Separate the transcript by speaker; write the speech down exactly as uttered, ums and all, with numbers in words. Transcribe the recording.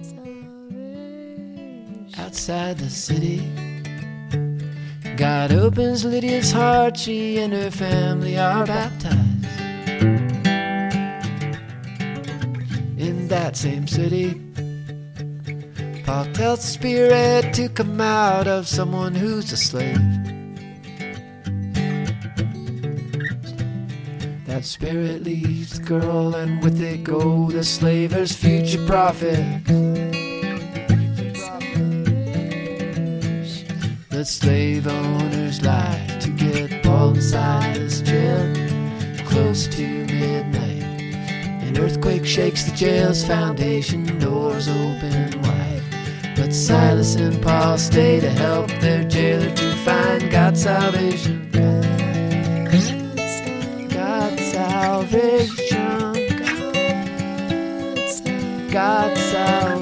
Speaker 1: Outside the city, God opens Lydia's heart. She and her family are baptized. In that same city, Paul tells the Spirit to come out of someone who's a slave. That Spirit leaves the girl, and with it go the slaver's future prophet. The slave owners lie to get Paul inside his jail. Close to midnight, an earthquake shakes the jail's foundation. Doors open wide, but Silas and Paul stay to help their jailer to find God's salvation. God's salvation. God's salvation.